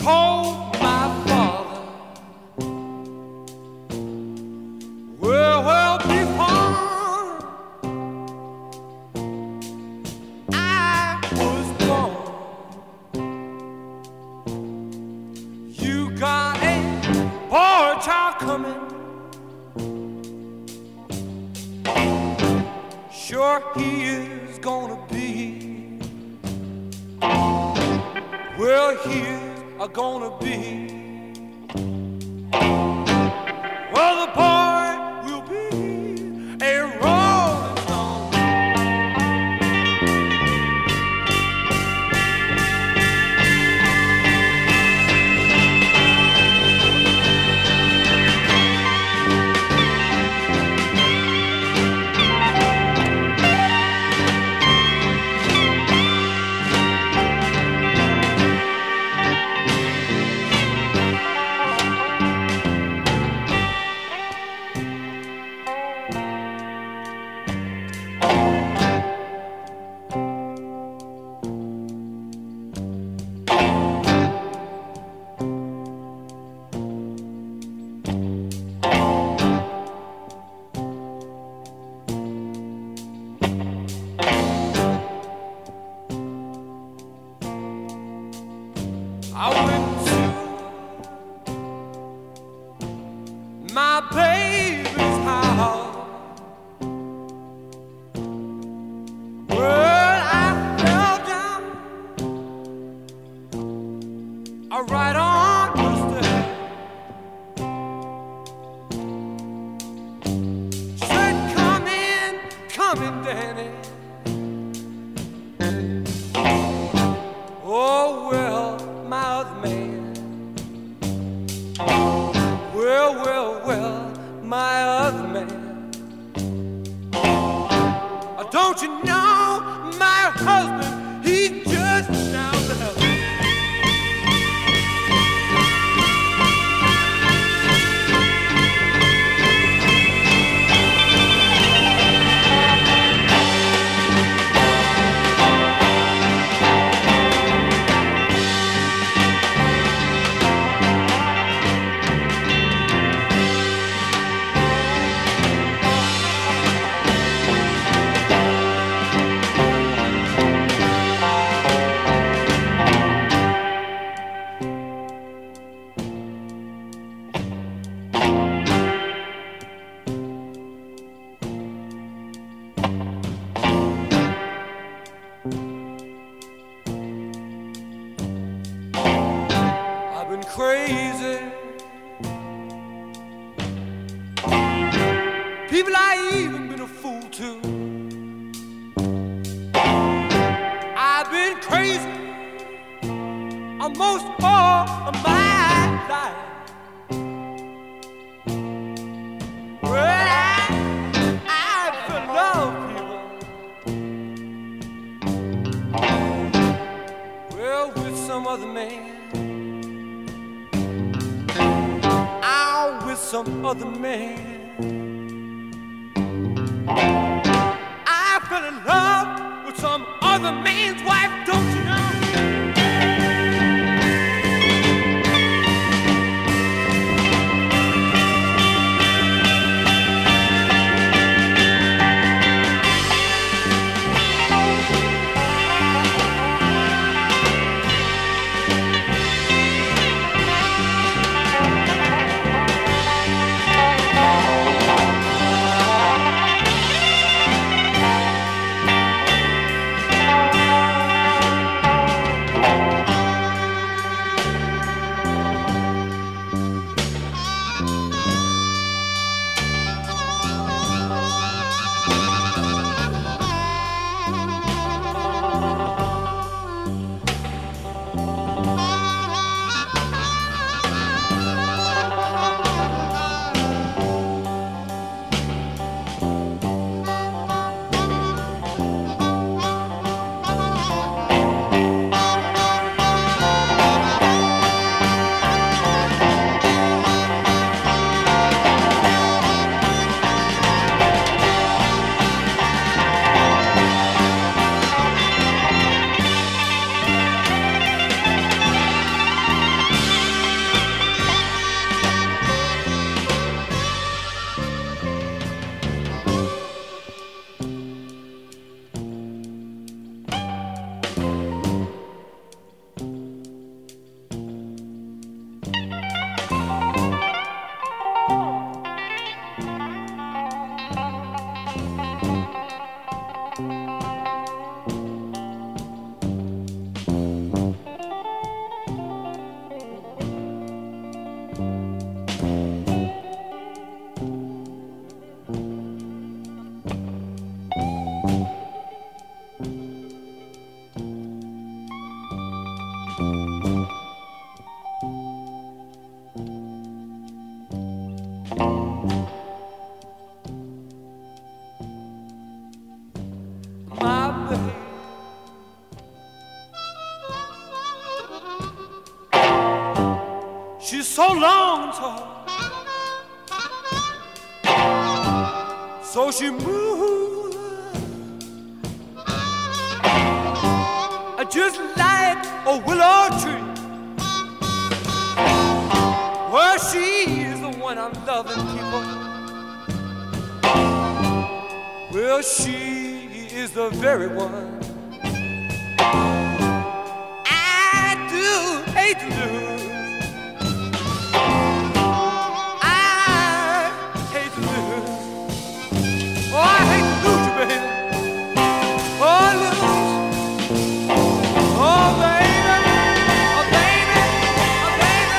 told my father, well, before I was born, you got a boy child coming. Sure he is gonna be. Well, he is gonna be. Well, the boy will be a rolling stone. I went to my baby's house. Well, I fell down right on the stairs. She said, come in, Danny. Oh, well, my other man. Well, my other man. Don't you know my husband, he's just down the hill. I've been crazy. People I even been a fool to. I've been crazy almost all of my life. Well, I feel love people. Well, with some other man. With some other man. I fell in love with some other man's wife, don't you know? she's so long and tall. So she moves just like a willow tree. Well, she is the one I'm loving, people. Well, she is the very one I do hate to lose. I hate to lose. Oh, I hate to lose you, baby. Oh, lose. Oh, baby. Oh, baby. Oh, baby.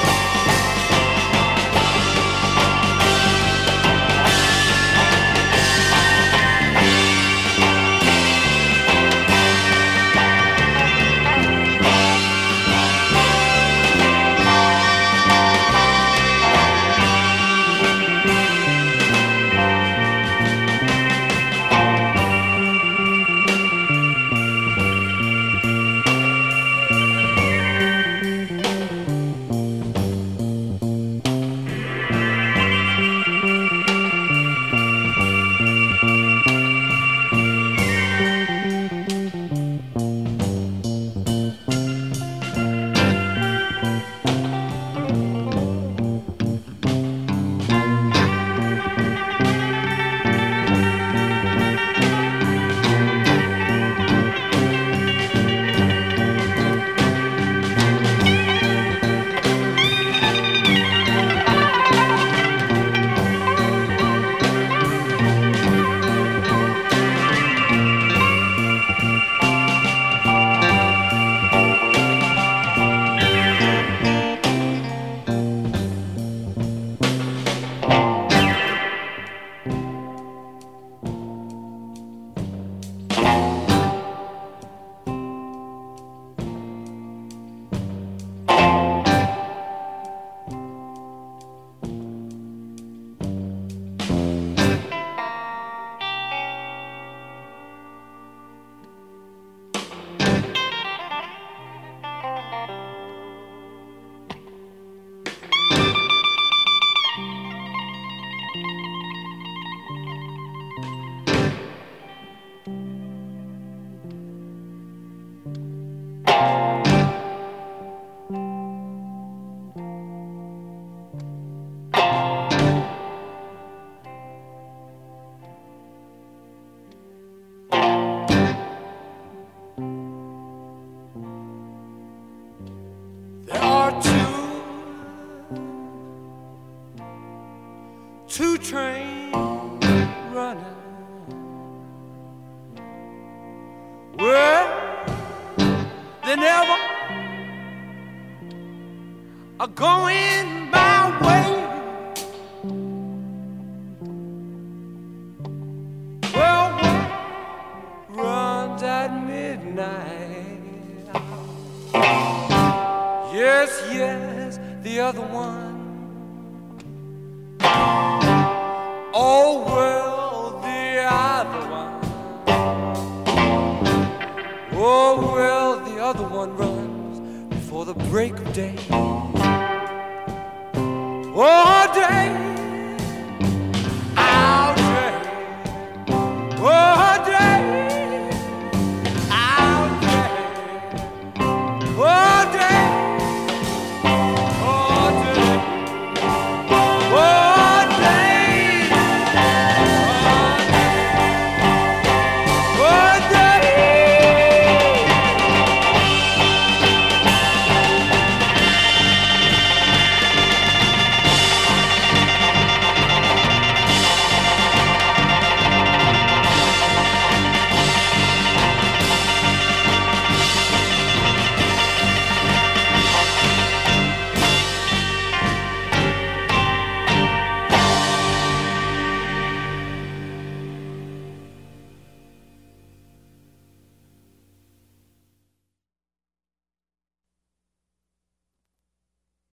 Two trains running. Well, they never are going my way. Well, one runs at midnight. Yes, yes, the other one. Oh, well, the other one. Oh, well, the other one runs before the break of day. Oh, day.